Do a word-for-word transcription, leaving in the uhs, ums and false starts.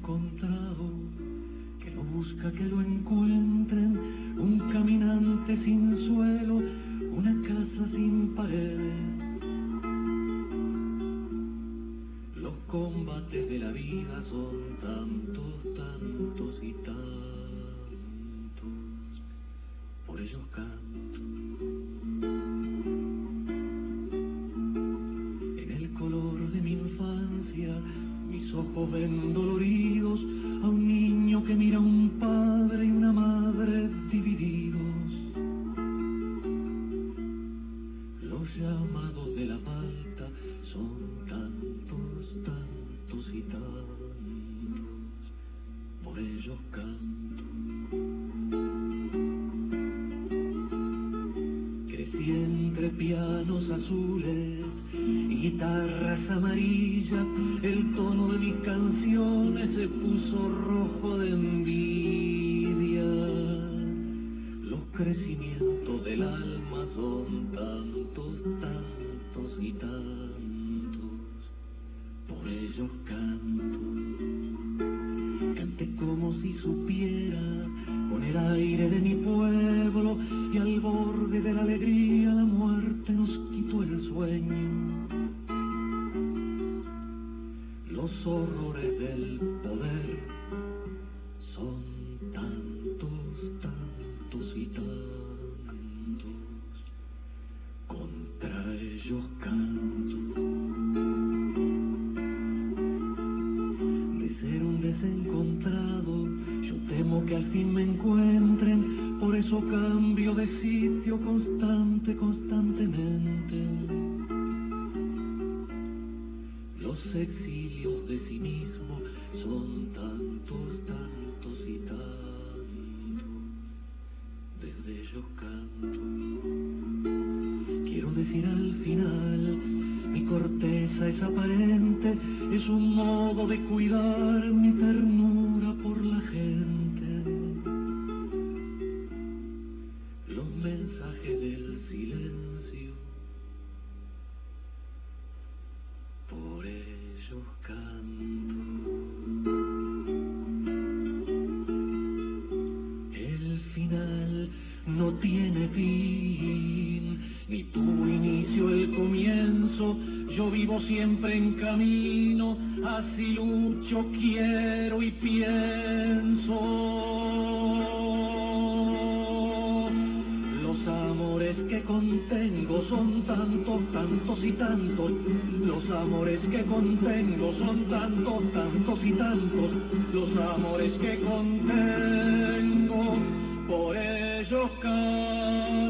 desencontrado que no busca que lo encuentren, un caminante sin suelo, una casa sin paredes. Los combates de la vida son tantos, tantos y tantos, por ellos canto. En el color de mi infancia, mis ojos ven doloridos a un niño que mira a un padre y una madre divididos. Los llamados de la falta son tantos, tantos y tantos, por ellos canto. Crecí entre pianos azules y guitarras amarillas, el tono de mis canciones se puso rojo de envidia. Los crecimientos del alma son tantos, tantos y tantos, por ellos canto. Canté como si supiera, con el aire de mi pueblo, y al borde de la alegría la muerte nos quitó el sueño. Los horrores del poder son tantos, tantos y tantos, contra ellos canto. De ser un desencontrado, yo temo que al fin me encuentren, por eso cambio de sitio constante, constantemente. Los exilios de sí mismo son tantos, tantos y tantos, desde ellos canto. Quiero decir al final, mi corteza es aparente, es un modo de cuidar mi ternura por la gente. Los mensajes del silencio, por ellos canto. El final no tiene fin, ni tuvo inicio el comienzo. Yo vivo siempre en camino, así lucho, quiero y pienso. Los amores que contengo son tantos, tantos y tantos. Los amores que contengo son tantos, tantos y tantos. Los amores que contengo, por ellos canto.